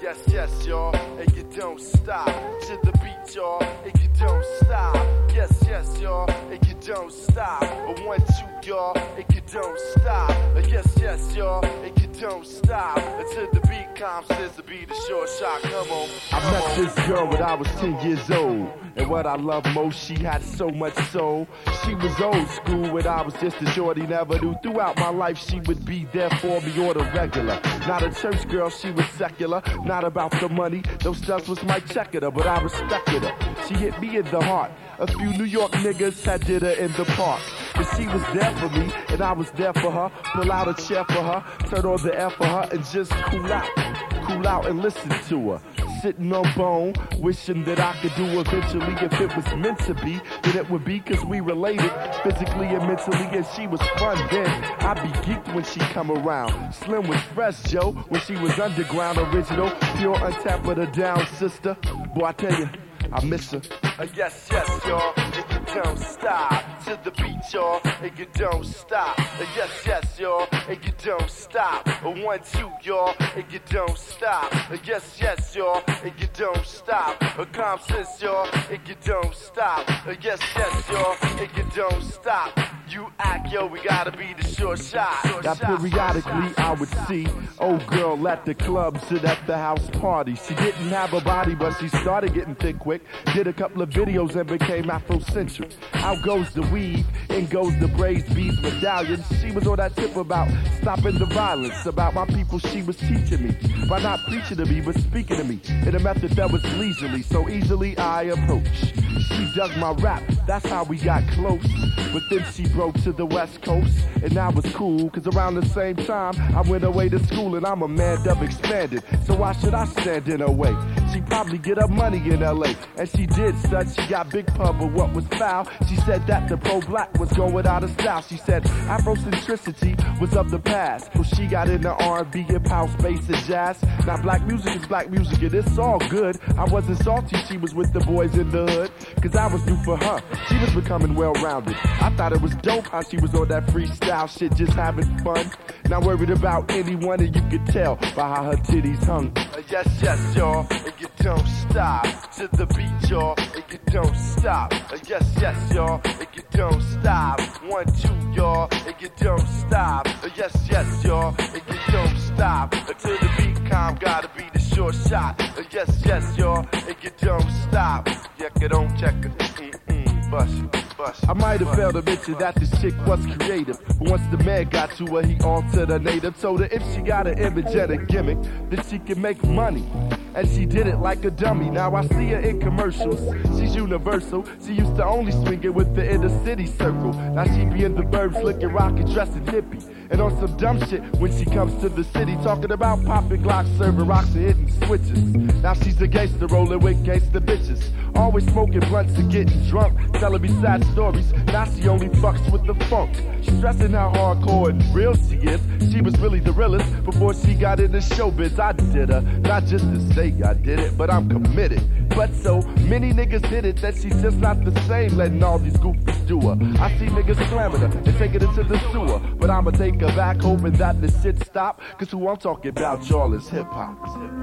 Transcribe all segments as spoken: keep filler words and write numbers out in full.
Yes, yes, y'all, and you don't stop. To the beat, y'all, and you don't stop. Yes, yes, y'all, and you don't stop. A one, two, y'all, and you don't stop. Yes, yes, y'all, and you don't stop. Until the beat comes, says the beat is short shot. Come on. Come I met on. this girl when I was ten years old. And what I love most, she had so much soul. She was old school when I was just a shorty, never knew. Throughout my life, she would be there for me or the regular. Not a church girl, she was secular. Not about the money, those stuff was my checker, but I respected her. She hit me in the heart. A few New York niggas had did her in the park. But she was there for me, and I was there for her. Pull out a chair for her, turn on the air for her, and just cool out. Cool out and listen to her. Sitting on bone, wishing that I could do eventually. If it was meant to be, then it would be, cause we related physically and mentally, and she was fun then. I'd be geeked when she come around. Slim was fresh, Joe, when she was underground, original, pure untapped with a down sister. Boy, I tell you, I miss her. Uh, yes, yes, y'all, and you don't stop. To the beat, y'all, and you don't stop. Uh, yes, yes, y'all, and you don't stop. A one, two, y'all, and you don't stop. Uh, yes, yes, y'all, and you don't stop. A calm sense, y'all, and you don't stop. Uh, yes, yes, y'all, and you don't stop. You act, yo, we gotta be the short shot. Short Now shot, periodically short shot. I would see old girl at the club, sit at the house party. She didn't have a body, but she started getting thick quick. Did a couple of videos and became Afrocentric. Out goes the weave, in goes the braids, beads, medallions. She was on that tip about stopping the violence, about my people she was teaching me. By not preaching to me, but speaking to me in a method that was leisurely, so easily I approached. She dug my rap, that's how we got close. But then she broke to the West Coast, and that was cool, cause around the same time, I went away to school and I'm a man dub expanded. So why should I stand in her way? She probably get her money in L A, and she did such, she got big pub, but what was foul? She said that the pro-black was going out of style. She said Afrocentricity was of the past. So she got into R and B, hip house, bass, and jazz. Now black music is black music, and it's all good. I wasn't salty, she was with the boys in the hood, cause I was new for her. She was becoming well-rounded. I thought it was dope how she was on that freestyle shit, just having fun. Not worried about anyone, and you could tell by how her titties hung. Uh, yes, yes, y'all, and you don't stop. To the beat, y'all, and you don't stop. Uh, yes, yes, y'all, and you don't stop. One, two, y'all, and you don't stop. Uh, yes, yes, y'all, and you don't stop. Until the beat calm, gotta be the short shot. Uh, yes, yes, y'all, and you don't stop. Check it on, check it. Mm-mm, bust, bust. I might have failed to mention that the chick was creative, but once the man got to her, he altered her native. Told her if she got an image and a gimmick, then she can make money. And she did it like a dummy. Now I see her in commercials. She's universal. She used to only swing it with the inner city circle. Now she be in the burbs looking rockin', dressing hippie. And on some dumb shit when she comes to the city, talking about popping Glocks, serving rocks and hitting switches. Now she's a gangster rolling with gangster bitches. Always smoking blunts and getting drunk, telling me sad stories. Now she only fucks with the funk. She's stressing how hardcore and real she is. She was really the realest before she got into showbiz. I did her, not just to say I did it, but I'm committed. But so many niggas did it that she's just not the same, letting all these goofies do her. I see niggas slamming her and taking her to the sewer, but I'ma take her back, hoping that the shit stop. Cause who I'm talking about, y'all, is hip hop.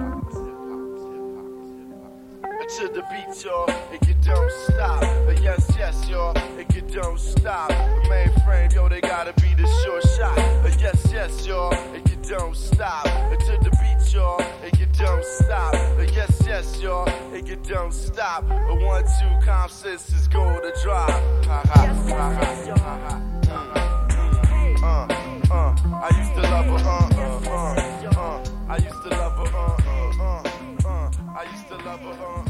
To the beat, y'all, and you don't stop. Uh, yes, yes, y'all, and you don't stop. The mainframe, yo, they gotta be the short shot. Uh, yes, yes, y'all, and you don't stop. Uh, to the beat, y'all, and you don't stop. Uh, yes, yes, y'all, and you don't stop. A one, two, calm sense is going to drop. Ha ha, ha ha, ha ha. Uh, uh, I used to love her, uh, uh, uh, uh. I used to love her, uh, uh, uh, uh. I used to love her, uh.